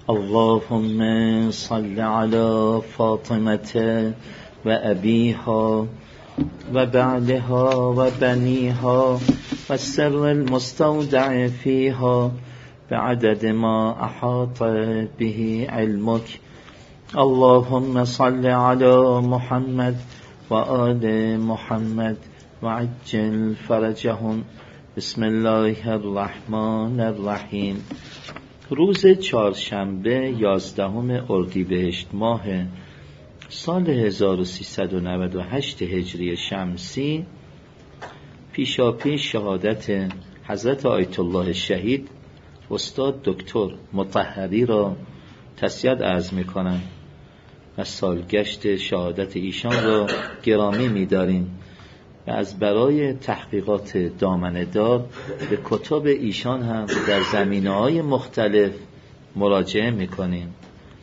اللهم صل على فاطمة وأبيها وبعلها وبنيها والسر المستودع فيها بعدد ما أحاط به علمك. اللهم صل على محمد وآل محمد وعجل فرجهم. بسم الله الرحمن الرحیم. روز چهارشنبه 11 اردیبهشت ماه سال 1398 هجری شمسی، پیشاپیش شهادت حضرت آیت الله شهید استاد دکتر مطهری را تسلیت عرض می‌کنم و سالگشت شهادت ایشان را گرامی می‌داریم و از برای تحقیقات دامنه‌دار به کتب ایشان هم در زمینه‌های مختلف مراجعه می‌کنیم.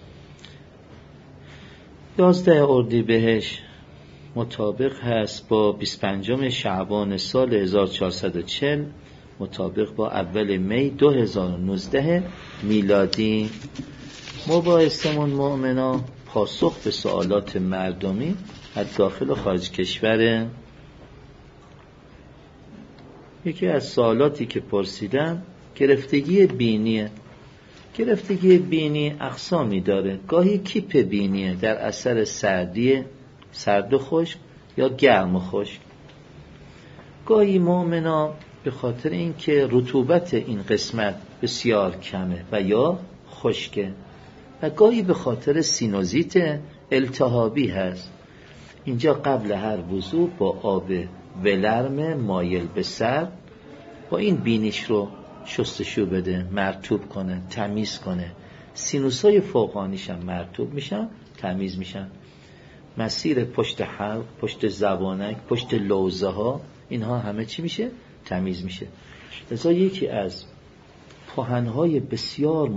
11 اردیبهشت مطابق هست با 25 شعبان سال 1440 مطابق با اول می 2019 میلادی. مباحثمون مؤمنا پاسخ به سوالات مردمی از داخل و خارج کشور. یکی از سوالاتی که پرسیدم گرفتگی بینیه. گرفتگی بینی اقسامی داره. گاهی کیپ بینیه در اثر سردی، سرد و خشک یا گرم و خشک. گاهی مؤمنا به خاطر اینکه رطوبت این قسمت بسیار کمه و یا خشکه و گاهی به خاطر سینوزیت التهابی هست. اینجا قبل هر وضو با آب ولرم مایل به سرد با این بینیش رو شستشو بده، مرطوب کنه، تمیز کنه. سینوسای فوقانیش هم مرطوب میشن، تمیز میشن. مسیر پشت حلق، پشت زبانک، پشت لوزه ها، اینها همه چی میشه؟ تمیز میشه. لذا یکی از پاهنهای بسیار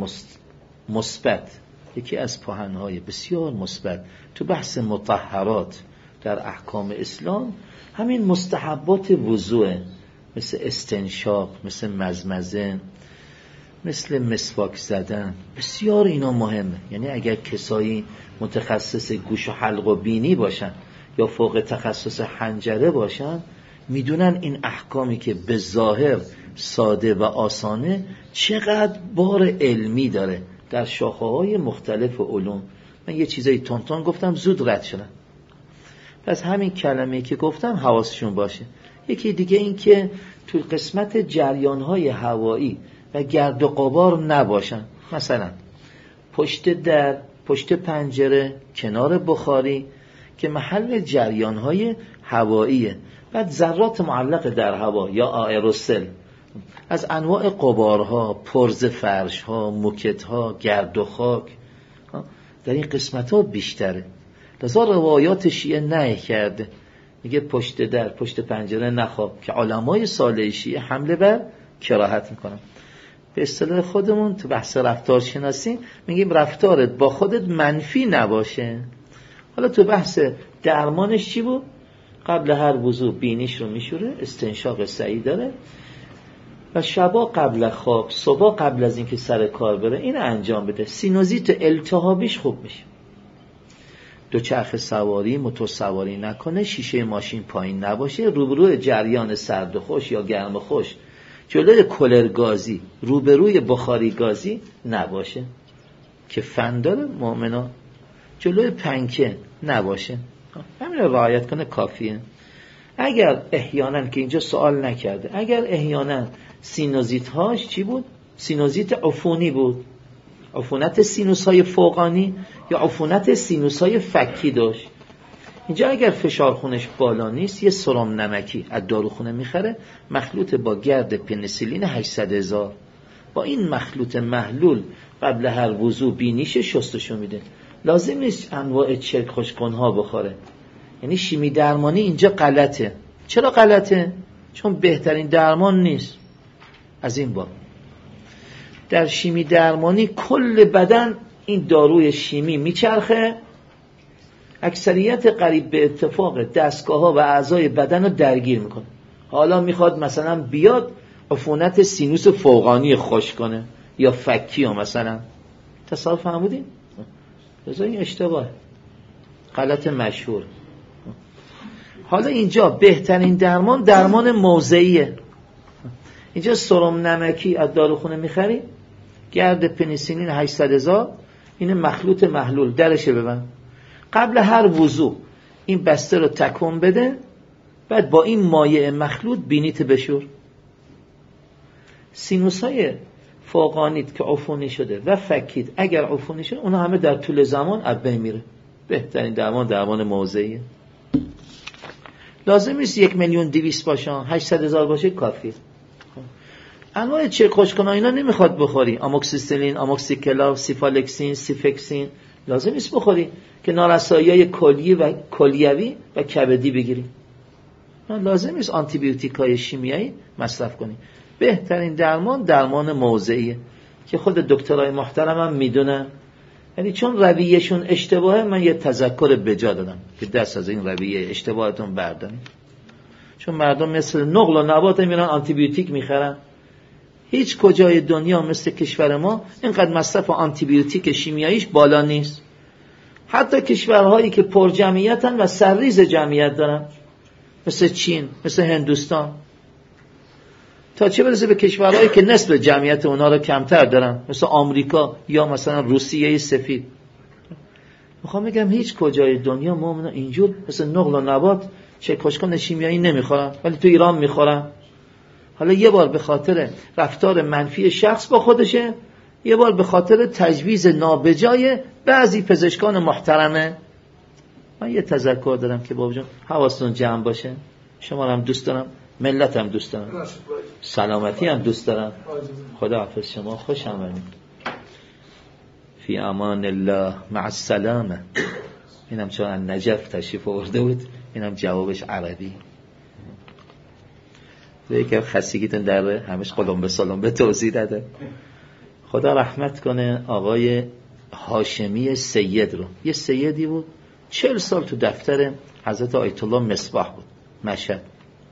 مثبت تو بحث مطهرات در احکام اسلام همین مستحبات وضوء، مثل استنشاق، مثل مزمزه، مثل مسواک زدن. بسیار اینا مهمه. یعنی اگر کسایی متخصص گوش و حلق و بینی باشن یا فوق تخصص حنجره باشن، میدونن این احکامی که به ظاهر ساده و آسانه چقدر بار علمی داره در شاخه‌های مختلف علوم. من یه چیزایی تونتون گفتم، زود رد شدم. پس همین کلمه‌ای که گفتم حواسشون باشه. یکی دیگه این که تو قسمت جریان‌های هوایی و گرد و غبار نباشن. مثلا پشت در، پشت پنجره، کنار بخاری که محل جریان‌های هواییه. بعد ذرات معلق در هوا یا آئروسل از انواع غبارها، پرز فرش‌ها، موکت‌ها، گرد و خاک در این قسمت‌ها بیشتره. لذا روایات شیعه نهی کرده، میگه پشت در، پشت پنجره نخواب، که علمای صالح شیعه حمله بر کراهت میکنن. به اصطلاح خودمون تو بحث رفتار شناسی میگیم رفتارت با خودت منفی نباشه. حالا تو بحث درمانش چی بود؟ قبل هر وضو بینیش رو میشوره، استنشاق سعی داره و شبا قبل خواب، صبح قبل از اینکه سر کار بره این انجام بده. سینوزیت التهابیش خوب میشه. دوچرخه سواری، موتور سواری نکنه، شیشه ماشین پایین نباشه، روبروی جریان سرد و خوش یا گرم و خوش، جلوی کولر گازی، روبروی بخاری گازی نباشه که فن داره مؤمنا، جلوی پنکه نباشه. همین رو رعایت کنه کافیه. اگر احیانا که اینجا سوال نکرده، اگر احیانا سینوزیت هاش چی بود؟ سینوزیت عفونی بود، عفونت سینوس های فوقانی یا عفونت سینوس های فکی داشت. اینجا اگر فشار خونش بالا نیست، یه سرم نمکی از داروخونه میخره مخلوط با گرد پنیسیلین 800,000. با این مخلوط محلول قبل هر وضو بینیش شستشو میده. لازم نیست انواع چرک خوشکنها بخوره. یعنی شیمی درمانی اینجا غلطه. چرا غلطه؟ چون بهترین درمان نیست. از این باب در شیمی درمانی کل بدن این داروی شیمی میچرخه، اکثریت قریب به اتفاق دستگاه‌ها و اعضای بدن رو درگیر میکنه. حالا میخواد مثلا بیاد عفونت سینوس فوقانی خوش کنه یا فکی ها مثلا تصال فرمودین؟ لذا این اشتباه، غلط مشهور. حالا اینجا بهترین درمان موضعیه. اینجا سرم نمکی از داروخونه میخری، گرد پنیسیلین 800,000، این مخلوط محلول، درشه ببند. قبل هر وضو این بسته رو تکون بده، بعد با این مایع مخلوط بینیت بشور. سینوسای فوقانیت که عفونی شده و فکید اگر عفونی شده، اونها همه در طول زمان از بین میره. بهترین درمان موضعیه. لازم نیست 1,200,000 باشن، 800,000 باشه کافیه. انواع چرک خشک‌کننده اینا نمیخواد بخوری، آموکسیسیلین، آموکسیکلاو، سیفالکسین، سیفکسین، لازم نیست بخوری که نارسایی‌های کلیه و کلیوی و کبدی بگیری. لازم نیست آنتی بیوتیک‌های شیمیایی مصرف کنی. بهترین درمان موضعیه که خود دکترای محترمم میدونن. یعنی چون رویهشون اشتباهه، من یه تذکر بجا دادم که دست از این رویه اشتباهتون بردارید. چون مردم مثل نقل و نبات میرن آنتی بیوتیک میخرن. هیچ کجای دنیا مثل کشور ما اینقدر مصرف آنتی بیوتیک شیمیاییش بالا نیست. حتی کشورهایی که پر جمعیتن و سرریز جمعیت دارن، مثل چین، مثل هندوستان، تا چه برسه به کشورهایی که نسبت جمعیت اونها رو کمتر دارن، مثل آمریکا یا مثلا روسیه سفید. میخوام بگم هیچ کجای دنیا ما اینجور مثل نقل و نبات چه کشکان شیمیایی نمیخورن، ولی تو ایران میخورن. حالا یه بار به خاطر رفتار منفی شخص با خودشه، یه بار به خاطر تجویز نابجای بعضی پزشکان محترمه. من یه تذکر دارم که بابا جان حواستون جمع باشه، شما هم دوست دارم، ملت هم دوست دارم، سلامتی هم دوست دارم. خدا حافظ شما، خوش آمدید. فی امان الله، مع السلامه. اینم چون از نجف تشریف آورده بود، اینم جوابش عربی. یکی خستگیتون در همش قلمبه سلمبه توضیح داده. خدا رحمت کنه آقای هاشمی سید رو. یه سیدی بود 40 سال تو دفتر حضرت آیت الله مصباح بود مشهد،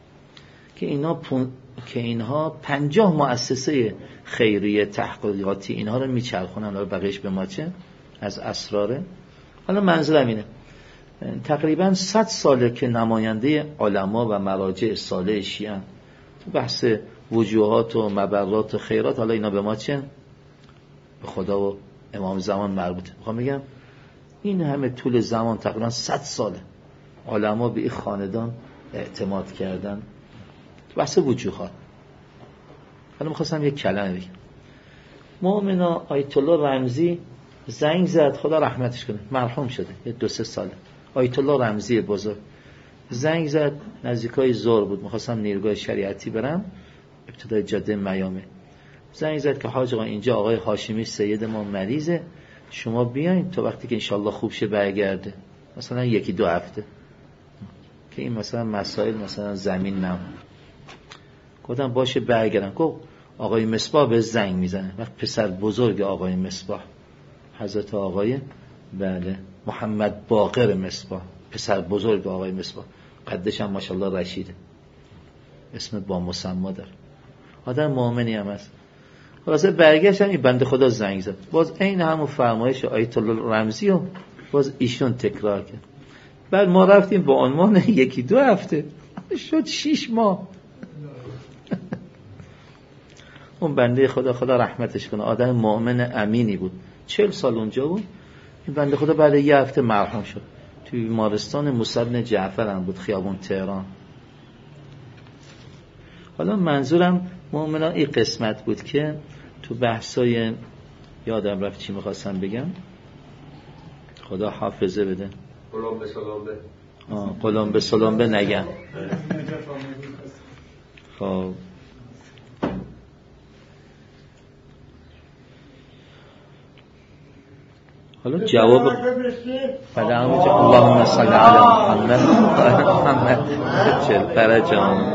که اینها 50 مؤسسه خیریه تحقیقاتی اینها رو میچرخونن. حالا بقیش به ما چه از اسراره. حالا منظورم اینه تقریبا 100 ساله که نماینده علما و مراجع صالح شیعه تو بحث وجوهات و مبرات و خیرات. حالا اینا به ما چه؟ به خدا و امام زمان مربوطه. میخوام بگم این همه طول زمان، تقریبا 100 ساله علما به این خاندان اعتماد کردن تو بحث وجوهات. حالا میخواستم یک کلمه بگم. مؤمنا آیت الله رمزی زنگ زد، خدا رحمتش کنه، مرحوم شده، یه 2-3 ساله. آیت الله رمزی بزرگ زنگ زد، نزدیکای ظهر بود، میخواستم نیرگاه شریعتی برم، ابتدای جاده میامه. زنگ زد که حاج آقا اینجا آقای هاشمی سید ما مریضه، شما بیاین تا وقتی که انشالله خوب شه برگرده، مثلا 1-2 هفته که این مثلا مسائل مثلا زمین نمونه. گفتم باشه برگردم. گفت آقای مصباح به زنگ میزنه. وقت پسر بزرگ آقای مصباح، حضرت آقای محمد باقر مصباح، پسر بزرگ آقای مصباح، قدش هم ماشاءالله رشیده، اسم با مسما داره، آدم مؤمنی هم هست. واسه برگشتم این بنده خدا زنگ زد، باز عین همون فرمایش آیت الله رمزی رو باز ایشون تکرار کرد. بعد ما رفتیم با عنوان 1-2 هفته شد 6 ماه. اون بنده خدا رحمتش کنه، آدم مؤمن امینی بود، 40 سال اونجا بود. این بنده خدا بعد 1 هفته مرحوم شد. توی بیمارستان موسی بن جعفر هم بود، خیابون تهران. حالا منظورم مؤمنان این قسمت بود که تو بحثای یادم رفت چی میخواستم بگم، خدا حافظه بده. قلمبه سلمبه نگم. خب حالا جواب بعد اللهم صل علی محمد فرجام.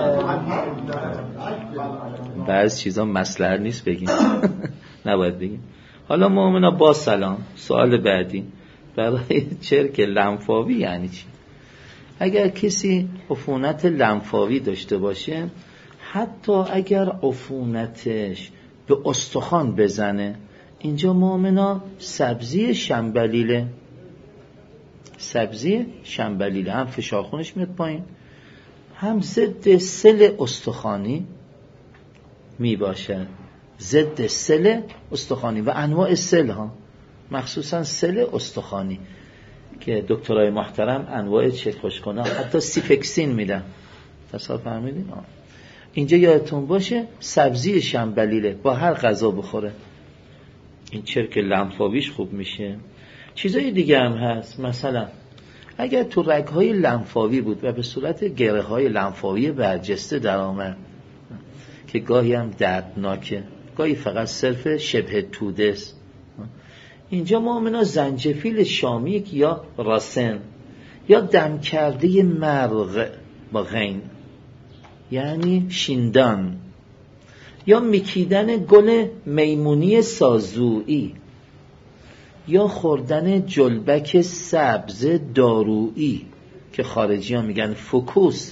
بعض چیزا مصلحت نیست بگیم، نباید بگیم. حالا مؤمنا با سلام، سوال بعدی برای چرک لنفاوی یعنی چی؟ اگر کسی عفونت لنفاوی داشته باشه، حتی اگر عفونتش به استخوان بزنه، اینجا مؤمنا سبزی شنبلیله، سبزی شنبلیله هم فشار خونش میاد پایین، هم ضد سل استخوانی می باشه، ضد سل استخوانی و انواع سل ها، مخصوصا سل استخوانی که دکترای محترم انواع چشم خوشکنه حتی سیفکسین میدن. تصور فهمیدین؟ اینجا یادتون باشه سبزی شنبلیله با هر غذا بخوره این چرک لنفاویش خوب میشه. چیزای دیگه هم هست، مثلا اگر تو رگ‌های لنفاوی بود و به صورت گره‌های لنفاوی برجسته در آمد که گاهی هم دردناکه، گاهی فقط صرف شبه توده است، اینجا مؤمنا زنجفیل شامیک یا راسن یا دم کرده مرغ با غین یعنی شیندان یا میکیدن گل میمونی سازویی یا خوردن جلبک سبز دارویی که خارجی ها میگن فوکوس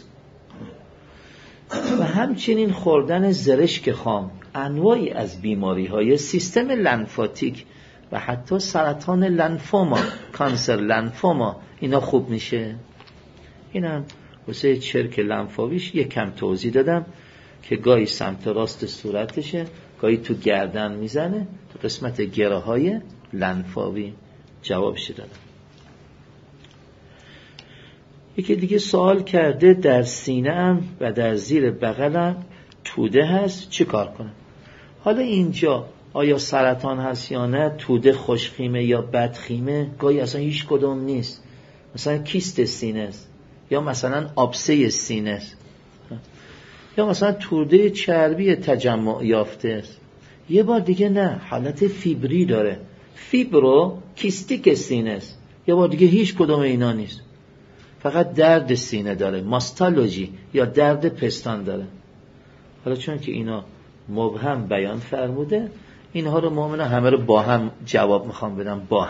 و همچنین خوردن زرشک خام، انواعی از بیماری های سیستم لنفاتیک و حتی سرطان لنفوما، کانسر لنفوما اینا خوب میشه. اینم واسه چرک لنفاویش یک کم توضیح دادم که گاهی سمت راست صورتشه، گاهی تو گردن میزنه، تو قسمت گره های لنفاوی جوابش دادم. یکی دیگه سوال کرده در سینه هم و در زیر بغلم توده هست چه کار کنم؟ حالا اینجا آیا سرطان هست یا نه، توده خوشخیمه یا بدخیمه، گاهی اصلا هیچ کدوم نیست، مثلا کیست سینه است یا مثلا آبسه سینه است یا مثلا توده چربی تجمع یافته است. یه بار دیگه نه، حالت فیبری داره، فیبرو کیستیک سینه است. یه بار دیگه هیچ کدوم اینا نیست، فقط درد سینه داره، ماستالژی یا درد پستان داره. حالا چون که اینا مبهم بیان فرموده، اینها رو مؤمنا همه رو با هم جواب میخوام بدم، با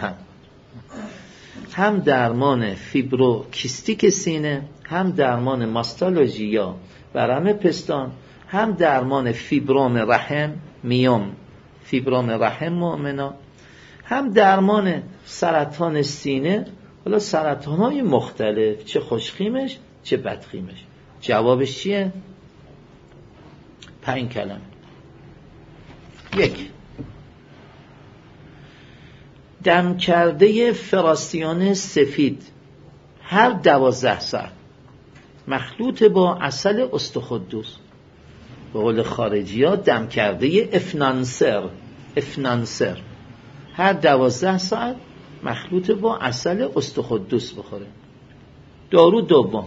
هم درمان فیبرو کیستیک سینه، هم درمان ماستالژی یا ورم پستان، هم درمان فیبروم رحم میوم، فیبروم رحم مؤمنا، هم درمان سرطان سینه. حالا سرطان‌های مختلف، چه خوشخیمش چه بدخیمش. جوابش چیه؟ 5 کلمه. 1. دم کرده فراسیان سفید هر 12 ساعت مخلوط با عسل استخدوس، به قول خارجی ها دم کرده افنانسر هر 12 ساعت مخلوط با عسل استخدوس بخوره. دارو دوم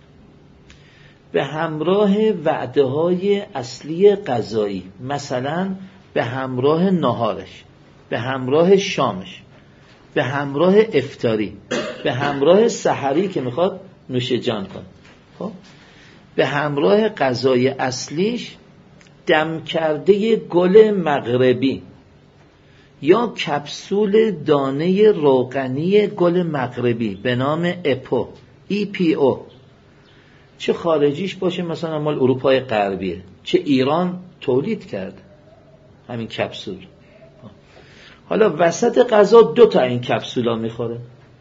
به همراه وعده های اصلی غذایی، مثلا به همراه نهارش، به همراه شامش، به همراه افطاری، به همراه سحری که میخواد نوش جان کنه، خب به همراه غذای اصلیش دم کرده گل مغربی یا کپسول دانه روغنی گل مغربی به نام EPO، چه خارجیش باشه مثلا مال اروپای غربیه، چه ایران تولید کرده همین کپسول. حالا وسط غذا 2 تا این کپسولا میخوره،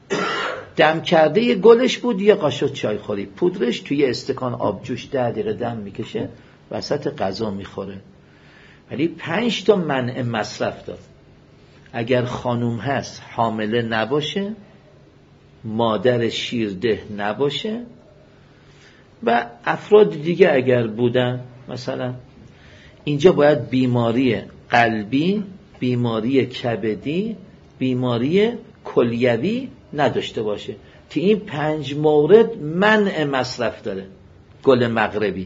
دم کرده گلش بود یه قاشق چای خوری، پودرش توی استکان آبجوش 10 دقیقه دم میکشه وسط غذا میخوره. ولی 5 تا منع مصرف داد. اگر خانوم هست حامله نباشه، مادر شیرده نباشه و افراد دیگه اگر بودن، مثلا اینجا باید بیماری قلبی، بیماری کبدی، بیماری کلیوی نداشته باشه که این 5 مورد منع مصرف داره گل مغربی.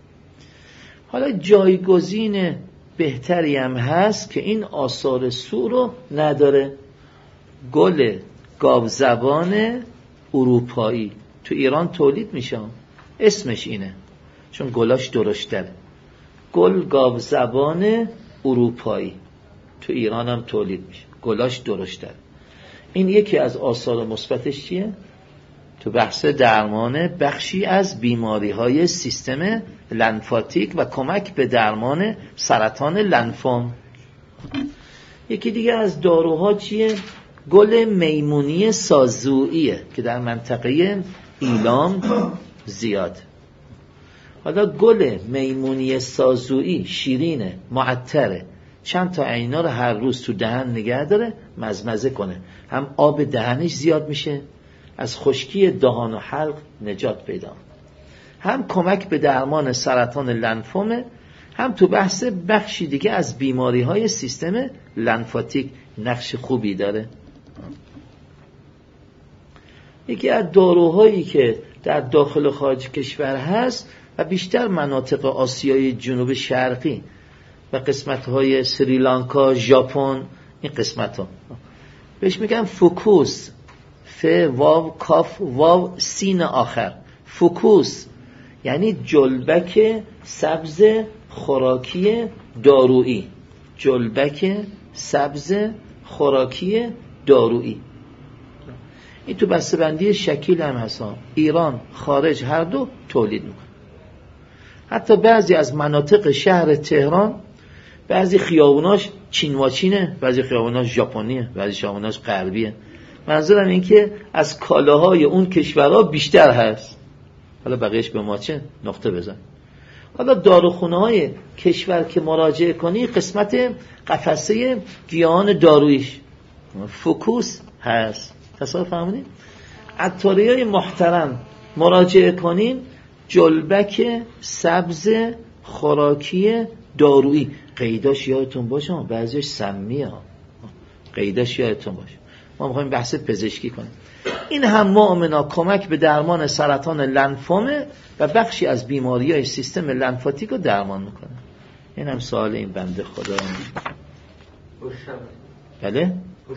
حالا جایگزین بهتری هم هست که این آثار سو رو نداره، گل گاوزبان اروپایی تو ایران تولید میشه، اسمش اینه چون گلاش درشتره، گل گاوزبان اروپایی تو ایران هم تولید میشه، گلاش درشتره. این یکی از آثار مثبتش چیه؟ تو بحث درمان بخشی از بیماری‌های سیستم لنفاتیک و کمک به درمان سرطان لنفوم. یکی دیگه از داروها چیه؟ گل میمونی سازوئیه که در منطقه ایلام زیاد. حالا گل میمونی سازوئی شیرینه، معطره، چند تا عینا رو هر روز تو دهن نگه داره، مزمزه کنه، هم آب دهنش زیاد میشه، از خشکی دهان و حلق نجات پیدا، هم کمک به درمان سرطان لنفومه، هم تو بحث بخشی دیگه از بیماری های سیستم لنفاتیک نقش خوبی داره. یکی از داروهایی که در داخل و خارج کشور هست و بیشتر مناطق آسیای جنوب شرقی و قسمت‌های سریلانکا، ژاپن، این قسمت‌ها بهش میگن فوکوس، ف واو کاف واو سین آخر. فوکوس یعنی جلبک سبز خوراکی دارویی، جلبک سبز خوراکی دارویی. این تو بسته‌بندی شکیل هم هستن، ایران خارج هر دو تولید میکنه. حتی بعضی از مناطق شهر تهران بعضی خیابوناش چینواچینه، بعضی خیابوناش ژاپنیه، بعضی خیابوناش غربیه. منظورم این که از کالاهای اون کشورها بیشتر هست. حالا بقیهش به ما چه نقطه بزن. حالا داروخونه های کشور که مراجعه کنی قسمت قفسه گیاهان دارویش فوکوس هست. تصور فهمیدین؟ عطاری های محترم مراجعه کنین، جلبک سبز خوراکی دارویی. قیداش یادتون باشه، بعضیش سمیه ها، قیداش یادتون باشه. ما میخوایم بحث پزشکی کنیم. این هم مؤمنا کمک به درمان سرطان لنفومه و بخشی از بیماری‌های سیستم لنفاتیک رو درمان میکنه. این هم سوال این بنده خدا. بله؟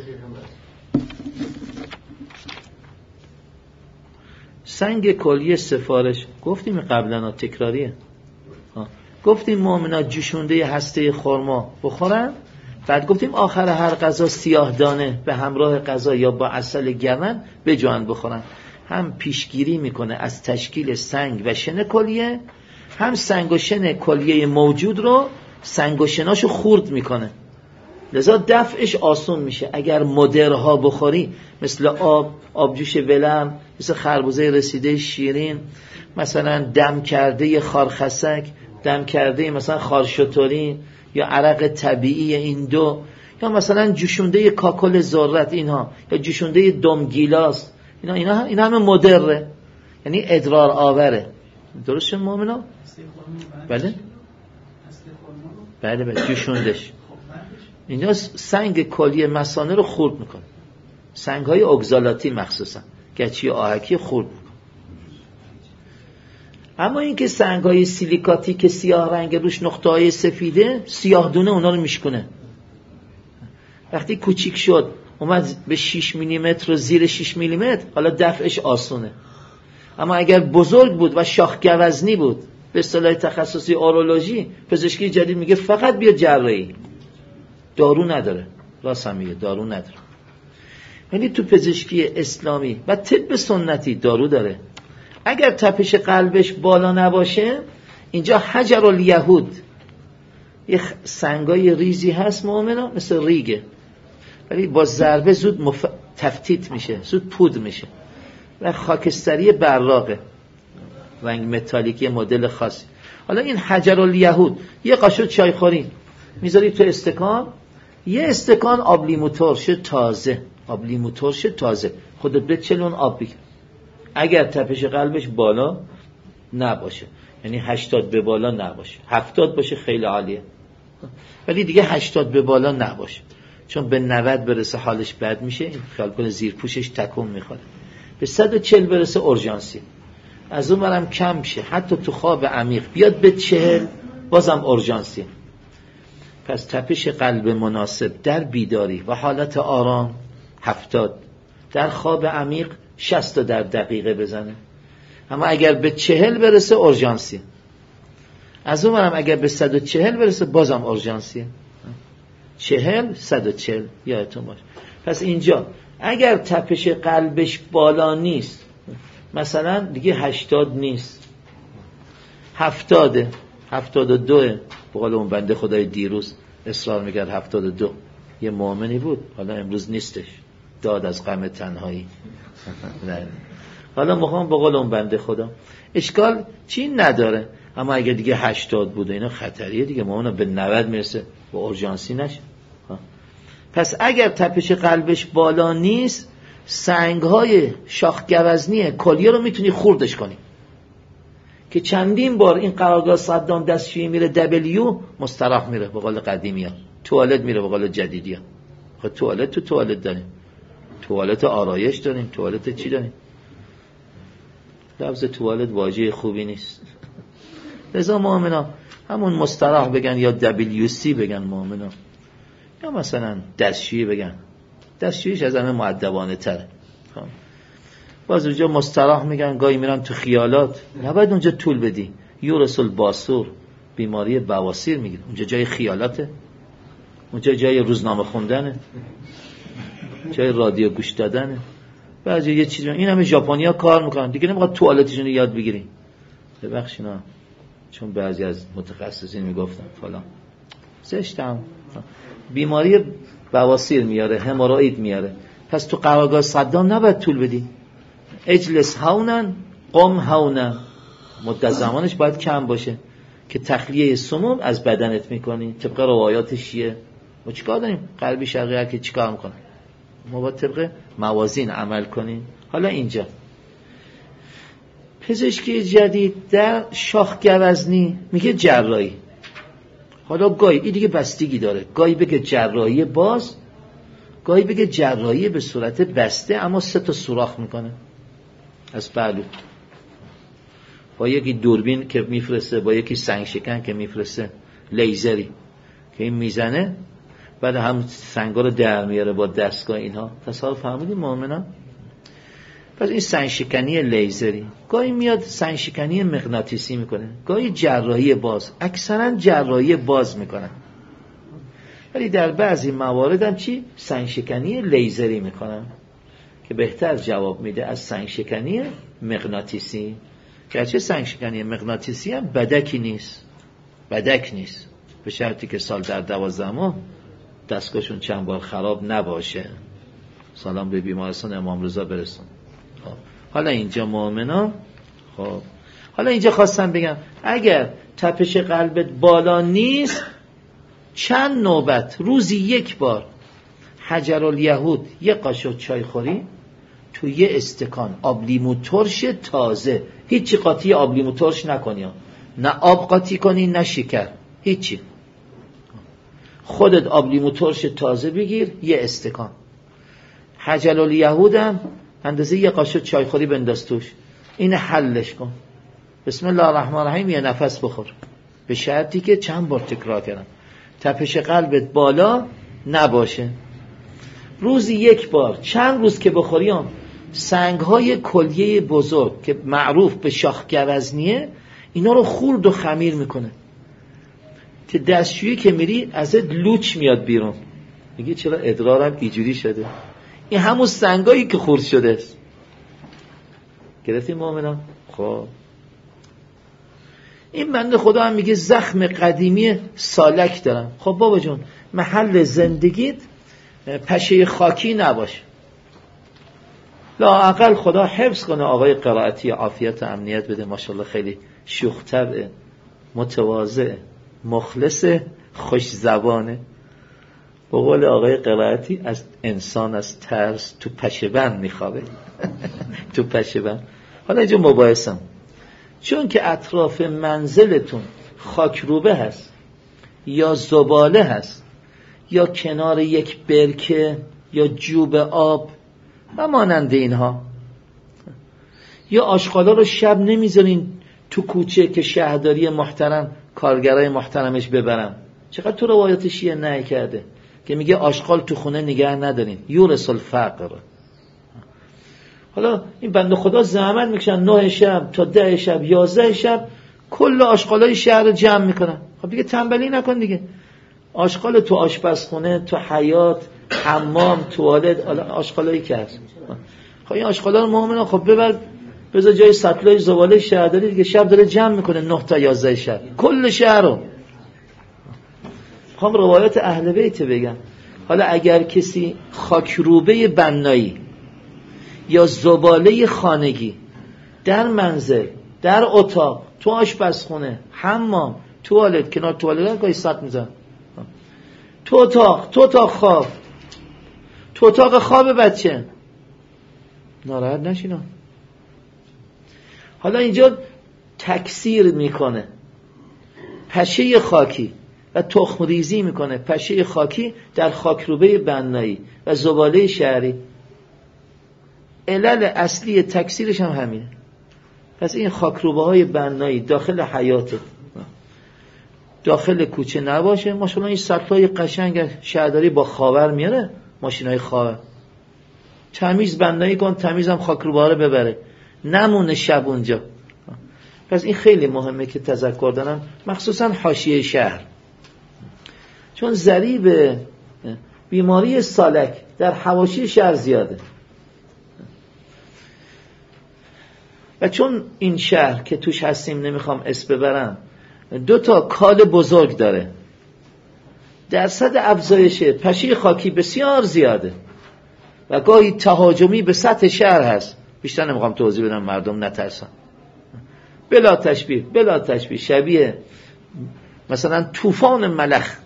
سنگ کلیه سفارش گفتیم قبلا، تکراریه. گفتیم مؤمنا جوشونده هسته خرما بخورن، بعد گفتیم آخر هر غذا سیاه دانه به همراه غذا یا با عسل گرم به جان بخورن. هم پیشگیری میکنه از تشکیل سنگ و شن کلیه، هم سنگ و شن کلیه موجود رو سنگ و شناشو خورد میکنه، لذا دفعش آسون میشه. اگر مدرها بخوری مثل آبجوش ولم، مثل خربوزه رسیده شیرین، مثلا دم کرده خارخسک، دم کرده مثلا خارشتوری یا عرق طبیعی این دو، یا مثلا جوشونده کاکل ذرت اینها، یا جوشونده دمگیلاس، اینا همه مدره، یعنی ادرار آوره. درست شد مؤمنا؟ بله بله بله جوشوندش. اینجا سنگ کلیه مثانه رو خورد میکنه، سنگ های اگزالاتی مخصوصا گچی آهکی خورد میکنه. اما اینکه سنگ های سیلیکاتی که سیاه رنگ روش نقطه های سفیده، سیاه دونه اونا رو میشکنه. وقتی کوچیک شد اومد به 6 میلیمتر و زیر 6 میلیمتر، حالا دفعش آسونه. اما اگر بزرگ بود و شاخ گوزنی بود، به اصطلاح تخصصی اورولوژی، پزشکی جدید میگه فقط بیا جراحی، دارو نداره. راست میگه، دارو نداره. یعنی تو پزشکی اسلامی و طب سنتی دارو داره. اگر تپش قلبش بالا نباشه، اینجا حجر الیهود، یه سنگای ریزی هست مؤمنا، مثل ریگه، ولی با ضربه زود تفتیت میشه، زود پود میشه و خاکستری براقه، رنگ متالیکی مدل خاصی. حالا این حجر الیهود یه قاشق چای خوری میذاری تو استکان، یه استکان آب لیمو ترش تازه، آب لیمو ترش تازه، خودت بچلون آب بگیر. اگر تپش قلبش بالا نباشه، یعنی 80 به بالا نباشه، 70 باشه خیلی عالیه، ولی دیگه 80 به بالا نباشه، چون به 90 برسه حالش بد میشه، این خیال کنه زیر پوشش تکون میخوره. به 140 برسه اورژانسی، از اون برم کم شه، حتی تو خواب عمیق بیاد به 40 بازم اورژانسی. پس تپش قلب مناسب در بیداری و حالت آرام 70، در خواب عمیق 60 در دقیقه بزنه. اما اگر به 40 برسه اورژانسی، از اون برم اگر به 140 برسه بازم اورژانسی. 40 140 یادتون باشه. پس اینجا اگر تپش قلبش بالا نیست، مثلا دیگه 80 نیست، 70 72، به قول اون بنده خدای دیروز اصرار میکرد 72، یه مؤمنی بود، حالا امروز نیستش، داد از غم تنهایی. حالا میخوام به قول اون بنده خدا اشکال چی نداره، اما اگه دیگه 80 بود اینا خطریه دیگه، مؤمن به 90 میرسه با اورژانسی نشه. پس اگر تپش قلبش بالا نیست، سنگ‌های شاخ گوزنی کلیه رو میتونی خوردش کنی که چندین بار این قرارگاه صدام دستشویی میره دبلیو مستراح میره به قول قدیمی‌ها، توالت میره به قول جدیدی‌ها. خب توالت داریم، توالت آرایش داریم، توالت چی داریم؟ لفظ توالت واژه خوبی نیست. لذا مؤمنا همون مستراح بگن یا WC بگن مؤمنا، یا مثلا دستشویی بگن. دستشوییش از همه مؤدبانه تره. باز اونجا مستراح میگن، گاهی میرن تو خیالات، نباید اونجا طول بدی. یورث الباسور، بیماری بواسیر میگیره. اونجا جای خیالاته، اونجا جای روزنامه خوندنه، جای رادیو گوش دادنه. بعضی یه چیز این همه ژاپنیا کار میکنن دیگه، نمیخواد توالتشون یاد بگیریم. ببخشینا چون بعضی از متخصصین میگفتن فلان زشتم، بیماری بواسیر میاره، هموروئید میاره. پس تو قرارگاه صدام نباید طول بدی. اجلس هونن قم هونن، مدت زمانش باید کم باشه که تخلیه سموم از بدنت میکنی طبق روایات شیعه. ما چیکار داریم؟ غربی شرقی که چیکار میکنن؟ ما باید طبق موازین عمل کنیم. حالا اینجا پزشکی جدید در شاخ گوزنی میگه جراحی. حالا گاهی این دیگه بستگی داره، گاهی بگه جراحی باز، گاهی بگه جراحی به صورت بسته اما 3 تا سوراخ میکنه از پهلو، با یکی دوربین که میفرسته، با یکی سنگ شکن که میفرسته، لیزری که این میزنه بعد هم سنگا رو در میاره با دستگاه. اینها تصور فهمیدیم مؤمنان؟ پس این سنگ شکنی لیزری، گاهی میاد سنگ شکنی مغناطیسی میکنه، گاهی جراحی باز، اکثرا جراحی باز میکنن، ولی در بعضی موارد هم چی؟ سنگ شکنی لیزری میکنن که بهتر جواب میده از سنگ شکنی مغناطیسی. گرچه سنگ شکنی مغناطیسی هم بدک نیست، به شرطی که سال در 12 ماه دستگاهشون چند بار خراب نباشه. سلام به بیمارستان امام رضا برسون. حالا اینجا مؤمنا، خب حالا اینجا خواستم بگم اگر تپش قلبت بالا نیست، چند نوبت روزی 1 بار حجر الیهود 1 قاشق چای خوری تو 1 استکان آب لیمو ترش تازه، هیچی قاطی آب لیمو ترش نکنی، نه آب قاطی کنی نه شکر، هیچی. خودت آب لیمو ترش تازه بگیر 1 استکان، حجر الیهود هم اندازه 1 قاشق چای خوری بنداز توش، این حلش کن، بسم الله الرحمن الرحیم 1 نفس بخور، به شرطی که چند بار تکرار کردم تپش قلبت بالا نباشه. روزی 1 بار چند روز که بخوریم، سنگ‌های کلیه بزرگ که معروف به شاخ گوزنیه اینا رو خورد و خمیر میکنه که دستشویی که میری ازت لوچ میاد بیرون، میگه چرا ادرارم اینجوری شده؟ این همون سنگایی که خورد شده است. گرفتیم مؤمنان؟ خب این بنده خدا هم میگه زخم قدیمی سالک دارم. خب بابا جون محل زندگیت پشه خاکی نباشه، لااقل خدا حفظ کنه آقای قرائتی، عافیت و امنیت بده، ماشاءالله خیلی شوخ طبعه، متواضع، مخلص، خوش زبانه. به قول آقای قرائتی از انسان از ترس تو پشه بند میخوابه. تو پشه بند. حالا اینجا مباحثم، چون که اطراف منزلتون خاکروبه هست یا زباله هست یا کنار یک برکه یا جوب آب و مانند اینها، یا آشغالا رو شب نمیذارین تو کوچه که شهرداری محترم کارگرای محترمش ببرن. چقدر تو روایات شیعه نهی کرده که میگه آشغال تو خونه نگه ندارین، یورث الفقر. حالا این بنده خدا زحمت میکشن 9 شب تا 10 شب 11 شب کل آشغالای شهر رو جمع میکنن. خب دیگه تنبلی نکن دیگه، آشغال تو آشپزخونه، تو حیاط، حمام، توالت، آشغالایی که هست. خب این آشغالا رو مؤمنا خب ببر بذار جای سطلای زباله شهرداری دیگه، شب داره جمع میکنه 9 تا 11 شب کل شهر رو. خب روایات اهل بیت بگم، حالا اگر کسی خاکروبه بنایی یا زباله خانگی در منزل، در اتاق، تو آشپزخونه، حمام، توالت، کنار توالت گاهی ساعت میزن، تو اتاق خواب، تو اتاق خواب بچه، ناراحت نشینا. حالا اینجا تکثیر میکنه پشه خاکی و تخم ریزی میکنه پشه خاکی در خاکروبه بنایی و زباله شهری. علل اصلی تکثیرش هم همینه. پس این خاکروبه های بنایی داخل حیاتت، داخل کوچه نباشه. ماشاءالله این سطلای قشنگ شهرداری با خاور میاره، ماشینای خاور، تمیز بنایی کن، تمیز هم خاکروبه ها رو ببره، نمونه شب اونجا. پس این خیلی مهمه که تذکر دارم، مخصوصا حاشیه شهر، چون ضریب بیماری سالک در حواشی شهر زیاده و چون این شهر که توش هستیم نمیخوام اسم ببرم 2 کال بزرگ داره، درصد افزایش پشه خاکی بسیار زیاده و گاهی تهاجمی به سطح شهر هست. بیشتر نمیخوام توضیح بدم مردم نترسن. بلا تشبیه شبیه مثلا طوفان ملخ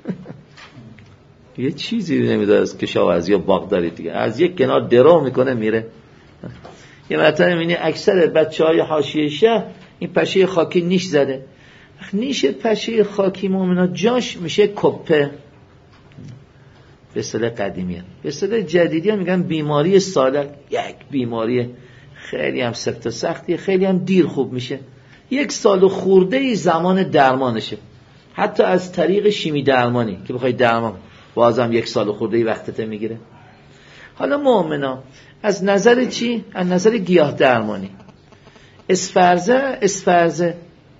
یه چیزی نمیداره از کشاورزی یا باغداری دیگه، از یک کنار درو میکنه میره. یه مرتبه میبینی اکثر بچهای حاشیه شهر این پشه خاکی نیش زده. نیش پشه خاکی مومنا جاش میشه کپه، به اصطلاح قدیمیه. به اصطلاح جدیدی ها میگن بیماری سالک. یک بیماری خیلی هم سفت و سختیه، خیلی هم دیر خوب میشه. 1 سال خورده ای زمان درمانشه، حتی از طریق شیمی درمانی که بخوای درمان بازم 1 سال خورده ای وقتت میگیره. حالا مؤمنا از نظر چی؟ از نظر گیاه درمانی، اسفرزه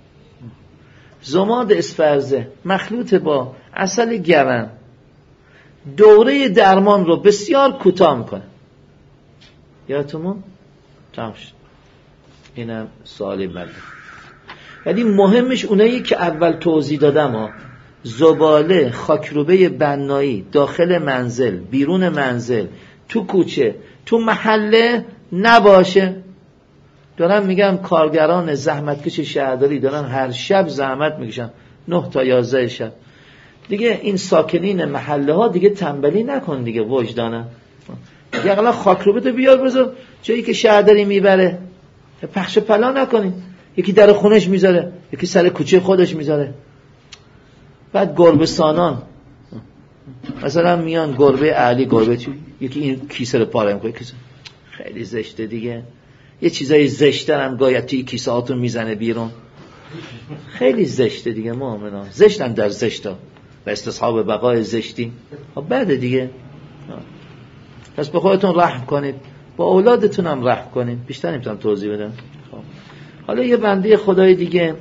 زماد اسفرزه مخلوط با عسل گون دوره درمان رو بسیار کوتاه میکنه. یادتون تمام شد. اینم سوالی بده. ولی مهمش اونایی که اول توضیح دادم زباله، خاکروبه بنایی داخل منزل، بیرون منزل، تو کوچه، تو محله نباشه. دارم میگم کارگران زحمتکش شهرداری دارن هر شب زحمت میکشن 9 تا 11 شب. دیگه این ساکنین محله ها دیگه تنبلی نکن دیگه، وجدانم دیگه اقلا خاکروبه تو بیار بذار جایی که شهرداری میبره، پخش پلا نکنین. یکی در خونش میذاره، یکی سر کوچه خودش میذاره. بعد گربه سانان مثلا میان گربه علی، گربه چی، یکی این کیسه رو پاره میکنه، کیسه خیلی زشته دیگه. یه چیزای زشتر هم گاید توی کیسه هاتون میزنه بیرون، خیلی زشته دیگه. مؤمنان زشتن در زشتا و استصحاب بقای زشتی. بعد دیگه پس به خودتون رحم کنید، با اولادتون هم رحم کنید. بیشتر نمیتونم توضیح بدم. حالا یه بنده خدای دیگه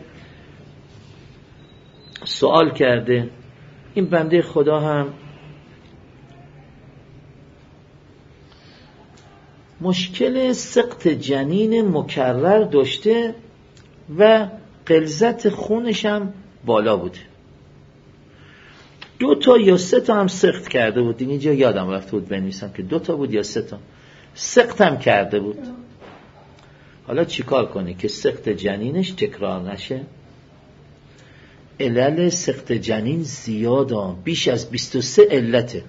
سوال کرده. این بنده خدا هم مشکل سقط جنین مکرر داشته و غلظت خونش هم بالا بوده. 2 یا 3 هم سقط کرده بود. اینجا یادم رفته بود بنویسم که 2 بود یا 3 سقط هم کرده بود. حالا چیکار کنی که سقط جنینش تکرار نشه؟ علل سقط جنین زیاده، بیش از 23 علته.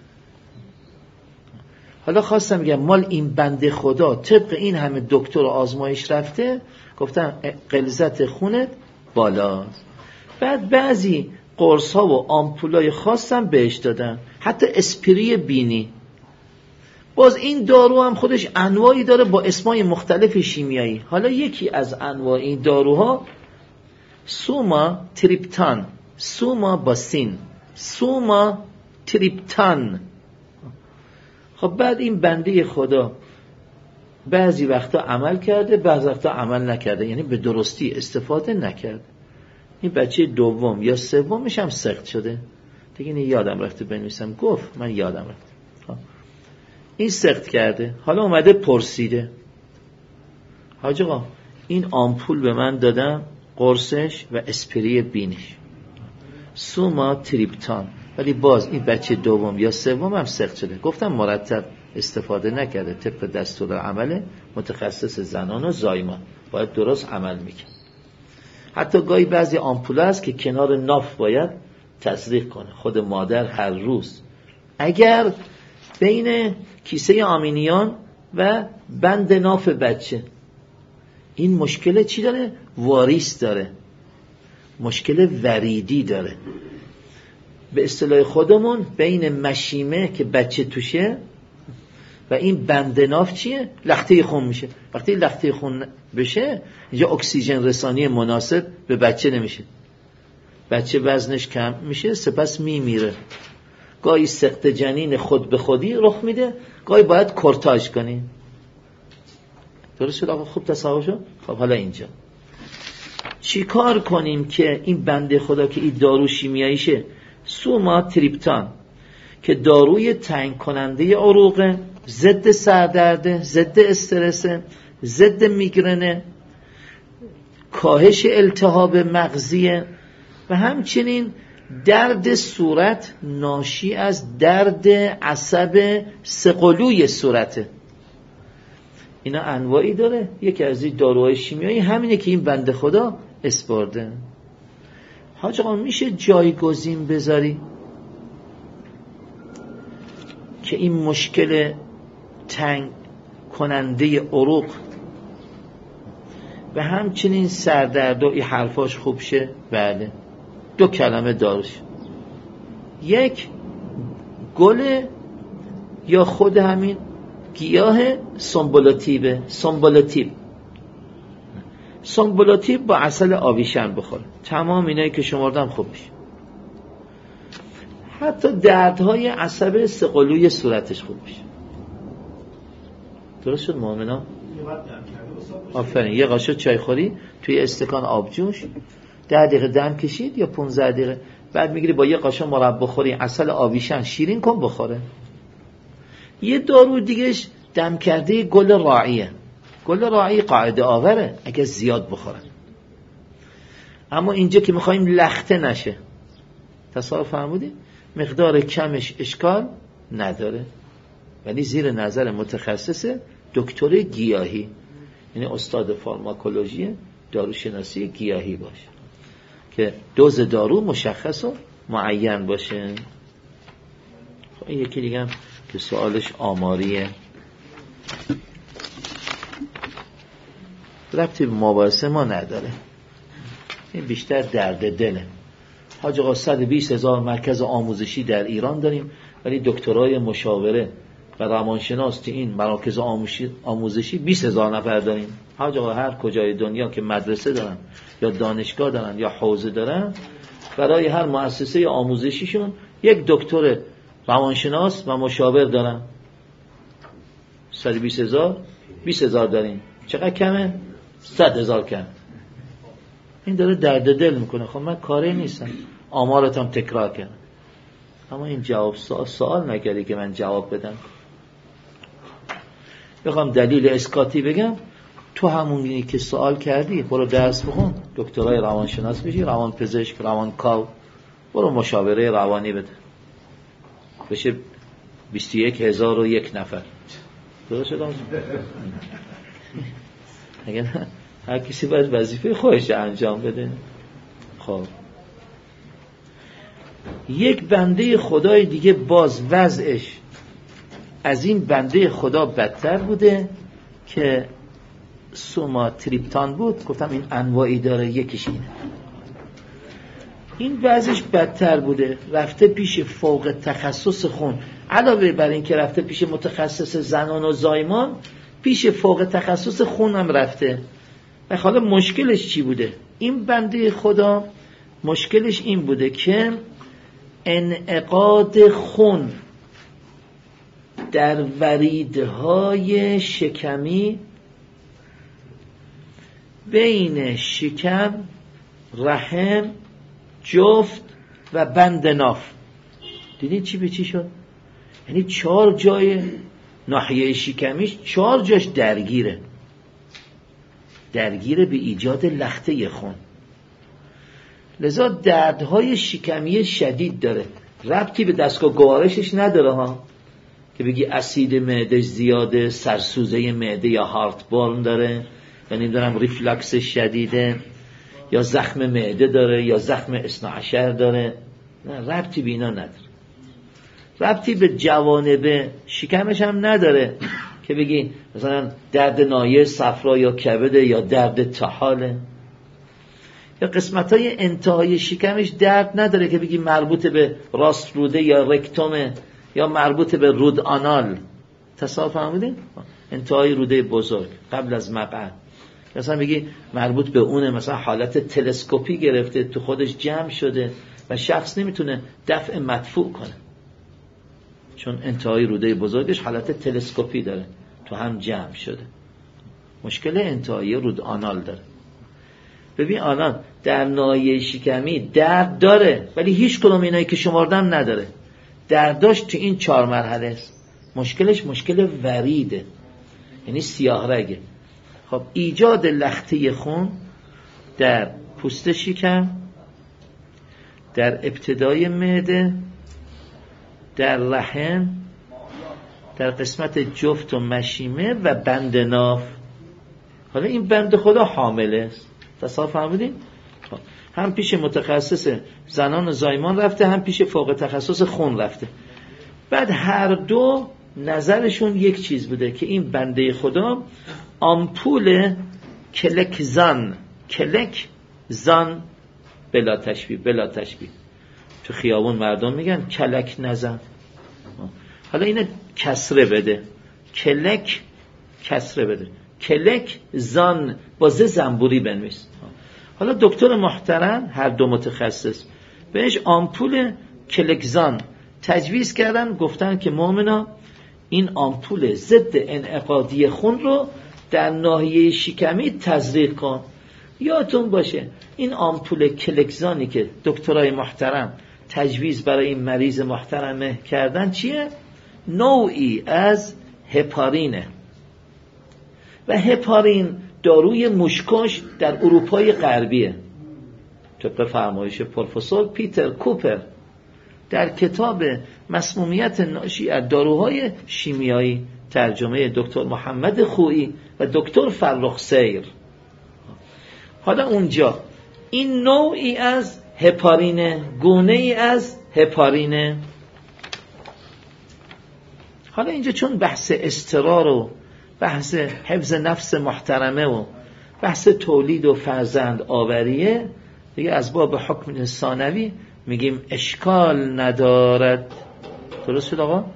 حالا خواستم بگم مال این بنده خدا طبق این همه دکتر و آزمایش رفته، گفتن غلظت خونت بالاست. بعد بعضی قرص ها و آمپولای خاصم بهش دادن، حتی اسپری بینی. باز این دارو هم خودش انواعی داره با اسمای مختلف شیمیایی. حالا یکی از انواع این داروها سوما تریپتان، سوما باسین، سوما تریپتان. خب بعد این بنده خدا بعضی وقتا عمل کرده، بعضی وقتا عمل نکرده، یعنی به درستی استفاده نکرده. این بچه 2 یا 3 هم سقط شده دیگه. این یادم رفته بنویسم، گفت من یادم رفته. این سقط کرده، حالا اومده پرسیده حاج آقا این آمپول به من دادم، قرصش و اسپری بینش، سوما تریپتان، ولی باز این بچه دوم یا سوم هم سقط شده. گفتم مرتب استفاده نکرده، طبق دستور عمل متخصص زنان و زایمان باید درست عمل میکنه. حتی گاهی بعضی آمپول هست که کنار ناف باید تزریق کنه خود مادر هر روز، اگر بین کیسه آمینیان و بند ناف بچه این مشکل چی داره؟ واریس داره، مشکل وریدی داره. به اصطلاح خودمون بین مشیمه که بچه توشه و این بند ناف چیه؟ لخته خون میشه. وقتی لخته خون بشه اینجا اکسیژن رسانی مناسب به بچه نمیشه، بچه وزنش کم میشه، سپس میمیره. گاهی سقط جنین خود به خودی رخ میده، گاهی باید کورتاژ کنی. درست شد آقا؟ خوب تصور شد؟ خب حالا اینجا چی کار کنیم که این بنده خدا که این دارو شیمیاییشه سوماتریپتان که داروی تنگ کننده عروقه، ضد سردرده، ضد استرس، ضد میگرنه، کاهش التهاب مغزیه و همچنین درد صورت ناشی از درد عصب سقلوی صورته. اینا انواعی داره. یکی از این داروهای شیمیایی همینه که این بنده خدا اسپارده. حاج آقا میشه جایگزین بذاری که این مشکل تنگ کننده عروق و همچنین سردرد و این حرفاش خوب شه؟ بله. 2 کلمه داروش، یک گل یا خود همین گیاه سنبولاتیب با عسل آویشن بخوره، تمام اینایی که شمردم خوب میشه. حتی دردهای عصب سقلوی صورتش خوب میشه. درست شد مؤمنا؟ آفرین. یه قاشق چای خوری توی استکان آبجوش 10 دقیقه دم کشید یا 15 دقیقه، بعد میگیری با یه قاشق مربا خوری عسل آویشن شیرین کن بخوره. یه دارو دیگهش دم کرده گل راعیه. گل راعی قاعده آوره اگه زیاد بخورن، اما اینجا که میخواییم لخته نشه، تصور فرمودید؟ مقدار کمش اشکال نداره، ولی زیر نظر متخصص دکتر گیاهی، یعنی استاد فارماکولوژی داروشناسی گیاهی باشه که دوز دارو مشخص و معین باشه. خب این یکی دیگه هم که سوالش آماریه، ربطی به مباحثه ما نداره، این بیشتر درد دله. حاج آقا 120,000 مرکز آموزشی در ایران داریم، ولی دکترای مشاوره و روانشناس تو این مراکز آموزشی 20,000 نفر داریم. حاج آقا هر کجای دنیا که مدرسه دارن یا دانشگاه دارن یا حوزه دارن، برای هر مؤسسه آموزشیشون یک دکتر روانشناس و مشاور دارن. 120,000 20,000 داریم، چقدر کمه؟ 100,000 کم. این داره درد دل میکنه. خب من کاری نیستم، آمارتم تکرار کردم، اما این جواب سوال نکردی که من جواب بدم. بخوام دلیل اسکاتی بگم، تو همونی که سوال کردی برو درس بخون، دکترای روانشناس بشی، روان پزشک، روان کاو، برو مشاوره روانی بده، بشه 21,001 نفر. درست شد؟ اگر هر کسی باید وظیفه خودش انجام بده. خب یک بنده خدای دیگه باز وضعش از این بنده خدا بدتر بوده که سوماتریپتان بود. گفتم این انواعی داره، یکیش اینه. این وضعش بدتر بوده، رفته پیش فوق تخصص خون، علاوه بر این که رفته پیش متخصص زنان و زایمان، پیش فوق تخصص خون هم رفته. و حالا مشکلش چی بوده؟ این بنده خدا مشکلش این بوده که انعقاد خون در وریدهای شکمی بین شکم، رحم، جفت و بند ناف. دیدید چی به چی شد؟ یعنی 4 جای ناحیه شکمیش 4 جاش درگیره به ایجاد لخته خون. لذا دردهای شکمی شدید داره، ربطی به دستگاه گوارشش نداره ها، که بگی اسید معده زیاده، سرسوزه معده یا هارت بارن داره، یا نمیدونم ریفلاکسش شدیده، یا زخم معده داره، یا زخم اثنا عشر داره. نه، ربطی به اینا نداره. ربطی به جوانب شکمش هم نداره که بگی مثلا درد ناحیه صفرا یا کبده یا درد طحاله، یا قسمت‌های انتهای شکمش درد نداره که بگی مربوط به راست روده یا رکتومه یا مربوط به رود آنال. تصور فهمیدین؟ انتهای روده بزرگ قبل از مقعد، مثلا بگی مربوط به اونه، مثلا حالت تلسکوپی گرفته تو خودش جمع شده و شخص نمیتونه دفع مدفوع کنه، چون انتهای روده بزرگش حالت تلسکوپی داره، تو هم جمع شده. مشکل انتهای رود آنال داره. ببین الان در ناحیه شکمی درد داره، ولی هیچ کدوم اینایی که شمردم نداره. درداش تو این 4 مرحله است. مشکلش مشکل وریده، یعنی سیاه رگه. خب ایجاد لخته خون در پوست شکم، در ابتدای معده، در رحم، در قسمت جفت و مشیمه و بند ناف. حالا این بند خدا حامله است. تصور فهمیدین؟ هم پیش متخصص زنان و زایمان رفته، هم پیش فوق تخصص خون رفته. بعد هر دو نظرشون یک چیز بوده که این بنده خدا آمپول کلک زن بلا تشبیه. تو خیابون مردم میگن کلک نزن. حالا اینه کسره بده، کلک کسره بده، کلک زان با زنبوری بنویس. حالا دکتر محترم هر دو متخصص بهش آمپول کلکزان تجویز کردن، گفتن که مؤمنا این آمپول ضد انعقادی خون رو در ناحیه شکمی تزریق کن. یادتون باشه این آمپول کلکزانی که دکترای محترم تجویز برای این مریض محترمه کردن چیه؟ نوعی از هپارینه. و هپارین داروی موشکش در اروپای غربیه. طبق فرمایش پروفسور پیتر کوپر در کتاب مسمومیت ناشی از داروهای شیمیایی، ترجمه دکتر محمد خویی و دکتر فرخ سیر. حالا اونجا این نوعی از هپارینه، گونه ای از هپارینه. حالا اینجا چون بحث اضطرار و بحث حفظ نفس محترمه و بحث تولید و فرزند آوریه، دیگه از باب حکم ثانوی میگیم اشکال ندارد. درست شد آقا؟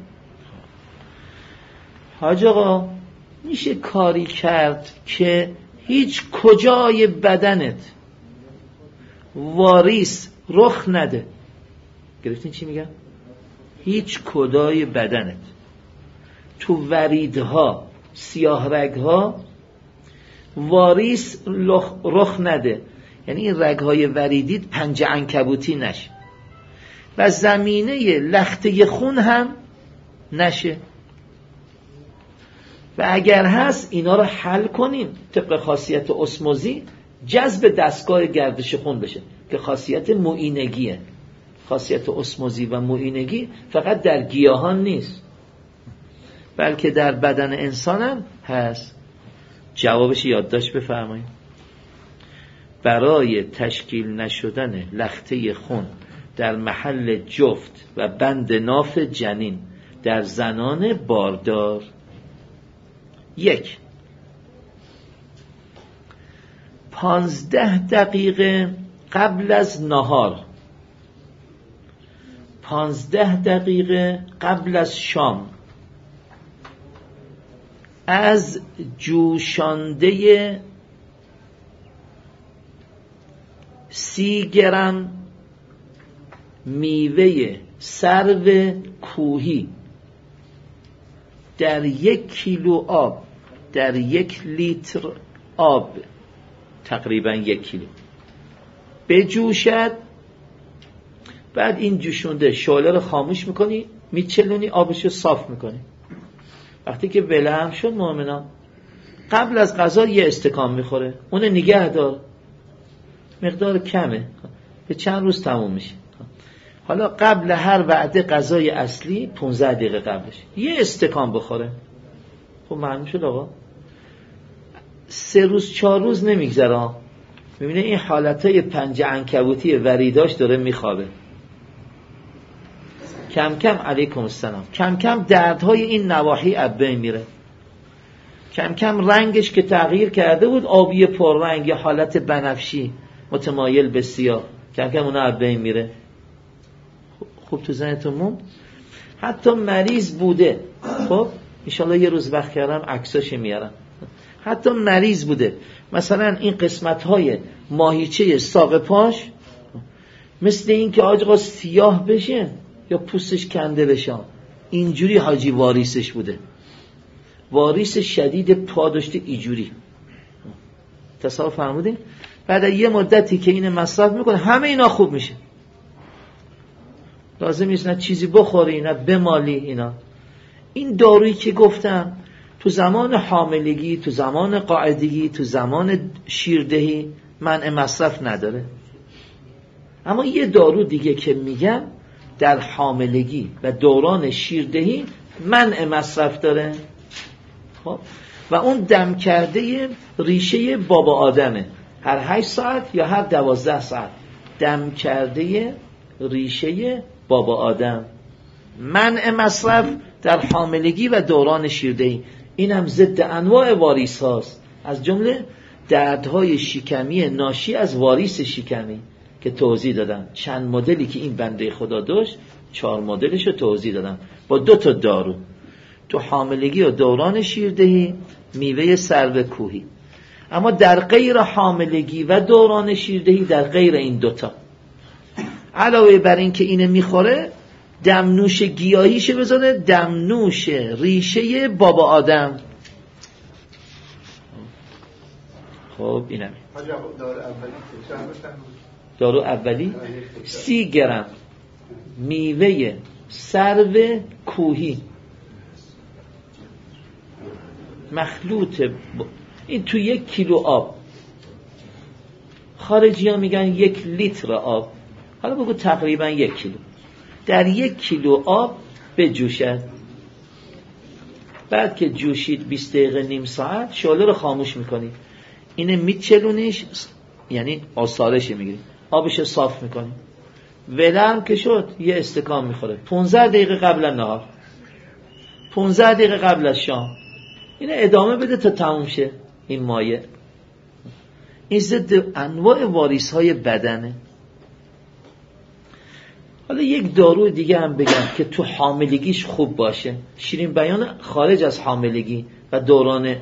حاج آقا میشه کاری کرد که هیچ کجای بدنت واریس رخ نده. گرفتین چی میگم؟ هیچ کجای بدنت تو وریدها، سیاه رگها واریس رخ نده، یعنی این رگهای وریدیت پنجه عنکبوتی نشه و زمینه لخته خون هم نشه. و اگر هست اینا رو حل کنیم طبق خاصیت اسموزی، جذب دستگاه گردش خون بشه که خاصیت معینگیه. خاصیت اسموزی و معینگی فقط در گیاهان نیست بلکه در بدن انسان هم هست. جوابش یادداشت بفرمایید. برای تشکیل نشدن لخته خون در محل جفت و بند ناف جنین در زنان باردار، 1 15 دقیقه قبل از نهار، 15 دقیقه قبل از شام از جوشانده 30 گرم میوه سرو کوهی در 1 کیلو آب، در 1 لیتر آب، تقریبا 1 کیلو بجوشد. بعد این جوشونده شعله رو خاموش میکنی، میچلونی، آبش رو صاف میکنی. وقتی که ولهم شد مؤمنان قبل از غذا 1 استکان میخوره، اون نگه دار، مقدار کمه، به چند روز تموم میشه. حالا قبل هر وعده غذای اصلی 15 دقیقه قبلش یه استکان بخوره. خب معلوم شد آقا 3 روز 4 روز نمیگذره میبینه این حالتهای پنجه عنکبوتی وریداش داره میخوابه. کم کم علیکم السلام کم کم دردهای این نواحی از بین میره. کم کم رنگش که تغییر کرده بود آبی پررنگ یا حالت بنفشی متمایل به سیاه کم کم اون از بین میره. خوب تو ذهنتون موند؟ حتی مریض بوده، خب انشالله یه روز وقت کردم عکساش میارم، حتی مریض بوده مثلا این قسمت‌های ماهیچه ساق پاش مثل این که آقا سیاه بشه یا پوستش کنده بشه، اینجوری حاجی واریسش بوده، واریس شدید پا داشته اینجوری. تصور فرمودین؟ بعد یه مدتی که این مصرف میکنه همه اینا خوب میشه. لازم نیست نه چیزی بخوری نه بمالی اینا. این دارویی که گفتم تو زمان حاملگی، تو زمان قاعدگی، تو زمان شیردهی منع مصرف نداره. اما یه دارو دیگه که میگم در حاملگی و دوران شیردهی منع مصرف داره. خب و اون دم کرده ریشه بابا آدمه، هر 8 ساعت یا هر 12 ساعت دم کرده ریشه بابا آدم. منع مصرف در حاملگی و دوران شیردهی، این هم ضد انواع واریس هاست، از جمله دردهای شکمی ناشی از واریس شکمی که توضیح دادم. چند مدلی که این بنده خدا داشت 4 مدلش رو توضیح دادم با 2 تا دارو. تو حاملگی و دوران شیردهی میوه سرو کوهی، اما در غیر حاملگی و دوران شیردهی در غیر این 2 تا. علاوه بر این که اینه میخوره دمنوش گیاهیشه بذاره، دمنوش ریشه بابا آدم. خب اینم دارو اولی 30 گرم میوه سرو کوهی مخلوط این تو 1 کیلو آب، خارجی ها میگن 1 لیتر آب، حالا بگو تقریبا 1 کیلو، در 1 کیلو آب بجوشد. بعد که جوشید 20 دقیقه نیم ساعت شعله رو خاموش میکنید، اینه میچلونیش، یعنی آثارش میگیری، آبش صاف میکنی، ولرم که شد یه استکان میخوره 15 دقیقه قبل از نهار، 15 دقیقه قبل از شام. اینه ادامه بده تا تموم شه این مایه. این ضد انواع واریس های بدنه. حالا یک دارو دیگه هم بگم که تو حاملگیش خوب باشه، شیرین بیان خارج از حاملگی و دوران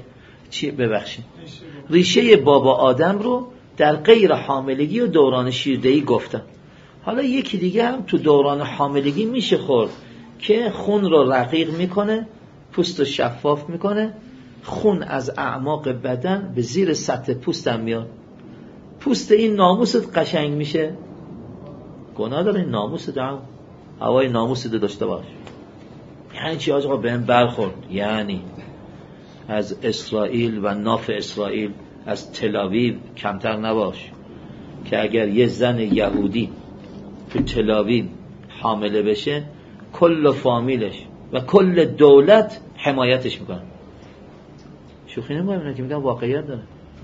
ریشه بابا آدم رو در غیر حاملگی و دوران شیردهی گفتم. حالا یکی دیگه هم تو دوران حاملگی میشه خورد که خون رو رقیق میکنه، پوست رو شفاف میکنه، خون از اعماق بدن به زیر سطح پوست هم میاد، پوست این ناموست قشنگ میشه. گناه داره این ناموس دارم، هوای ناموس داشته باش. یعنی چی آقا بهم برخورد؟ یعنی از اسرائیل و ناف اسرائیل، از تلاویو کمتر نباش که اگر یه زن یهودی تو تلاویو حامله بشه کل فامیلش و کل دولت حمایتش میکنن. شوخی نمی‌کنم که میگم واقعیت داره،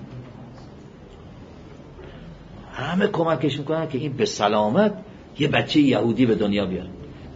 همه کمکش میکنن که این به سلامت یه بچه یهودی به دنیا بیاره.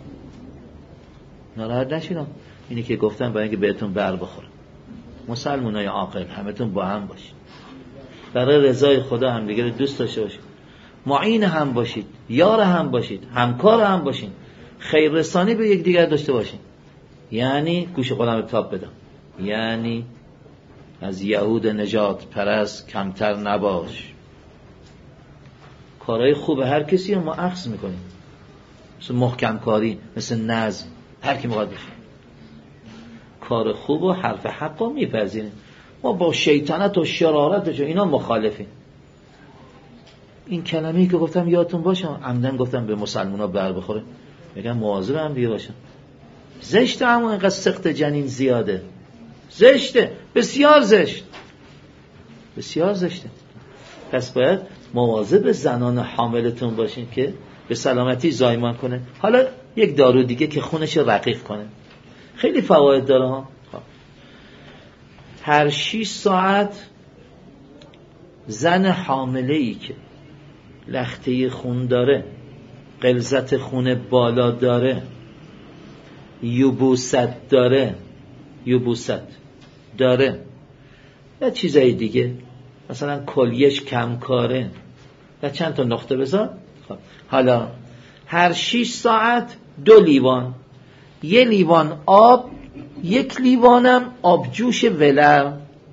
ناراحت نشیدم، اینی که گفتم برای اینکه بهتون بر بخوره. مسلمانای عاقل همتون با هم باشید، برای رضای خدا هم دیگه دوست داشته باشید، معین هم باشید، یار هم باشید، همکار هم باشید، خیر رسانی به یک دیگر داشته باشید. یعنی گوش قلم تاب بدم، یعنی از یهود نجات پرست کمتر نباش. کارهای خوب هر کسی رو ما اخذ میکنیم، مثل محکم کاری، مثل نظم، هر کی میخواد بشه کار خوب و حرف حق رو میپذیریم. ما با شیطنت و شرارتش و اینا مخالفیم. این کلمه‌ای که گفتم یادتون باشه، عمدن گفتم به مسلمونا بر بخوره، میگم مواظب هم دیگه باشن. زشته همون اینقدر سخت جنین زیاده، زشته، بسیار زشت، بسیار زشته. پس باید مواظب زنان حاملتون باشین که به سلامتی زایمان کنه. حالا یک دارو دیگه که خونش رقیق کنه. خیلی فواید داره ها. هر 6 ساعت زن حامله‌ای که لخته خون داره، غلظت خون بالا داره، یبوست داره و چیزای دیگه، مثلا کلیهش کمکاره و چند تا نقطه بذار. حالا هر 6 ساعت 2 لیوان، 1 لیوان آب، 1 لیوانم آبجوش ولر،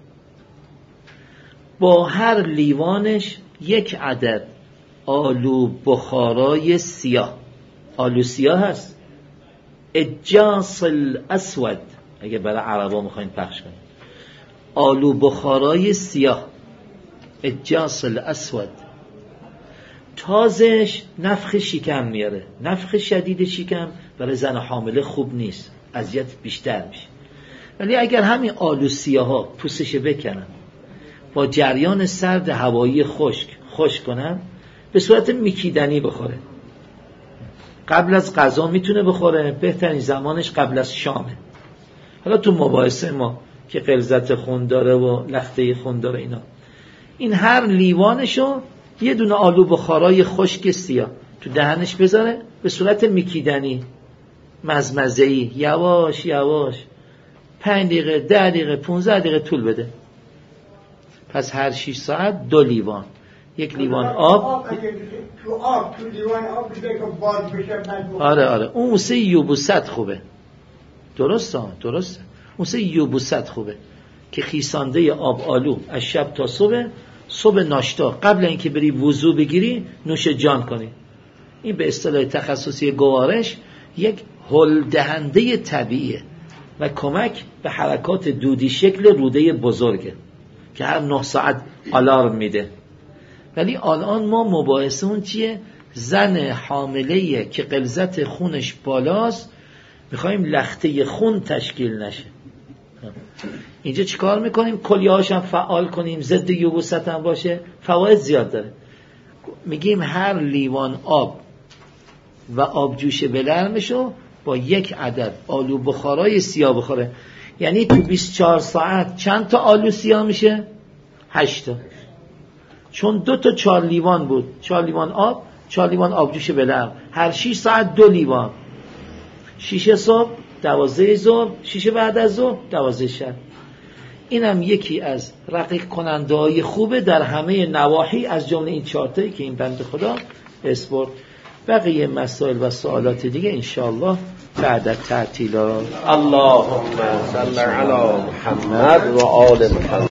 با هر لیوانش 1 عدد آلو بخارای سیاه. آلو سیاه هست، اجاس الاسود، اگه برای عربا میخواین پخش کنید، آلو بخارای سیاه، اجاس الاسود. تازش نفخ شکم میاره. نفخ شدید شکم برای زن حامله خوب نیست، اذیت بیشتر میشه. ولی اگر همین آلو سیاه ها پوستش بکنن، با جریان سرد هوایی خشک کنن، به صورت میکیدنی بخوره. قبل از غذا میتونه بخوره، بهترین زمانش قبل از شامه. حالا تو مباحثه ما که غلظت خون داره و لخته خون داره اینا، این هر لیوانشو 1 دونه آلو بخارای خشک سیاه تو دهنش بذاره، به صورت میکیدنی، مزمزه‌ای، یواش یواش 5 دقیقه 10 دقیقه 15 دقیقه طول بده. پس هر 6 ساعت 2 لیوان، 1 لیوان آب. تو لیوان آب بده که باز بشه. آره اون واسه یبوست خوبه. درسته. اون واسه یبوست خوبه که خیسانده آب آلو از شب تا صبح ناشتا قبل اینکه بری وضو بگیری نوش جان کنی. این به اصطلاح تخصصی گوارش یک هل دهنده طبیعیه و کمک به حرکات دودی شکل روده بزرگه که هر 9 ساعت آلارم میده. ولی الان ما مباحثه اون چیه؟ زن حامله‌ایه که غلظت خونش بالاست، میخوایم لخته خون تشکیل نشه. اینجا چیکار میکنیم؟ کلیه‌هاش هم فعال کنیم، ضد یبوست هم باشه، فواید زیاد داره. میگیم هر لیوان آب و آبجوش بلرمشو با 1 عدد آلو بخارای سیاه بخوره. یعنی تو 24 ساعت چند تا آلو سیاه میشه؟ 8 تا. چون 2 تا 4 لیوان بود، 4 لیوان آب، 4 لیوان آبجوش بلرم، هر 6 ساعت 2 لیوان، 6 صبح، 12 ظهر، 6 بعد از ظهر، 12 شب. اینم یکی از رقیق کننده های خوبه در همه نواحی، از جمله این 4 تایی که این بنده خدا اسپورت. بقیه مسائل و سوالات دیگه انشاءالله بعد از تعطیلات. اللهم صل علی محمد و آل محمد.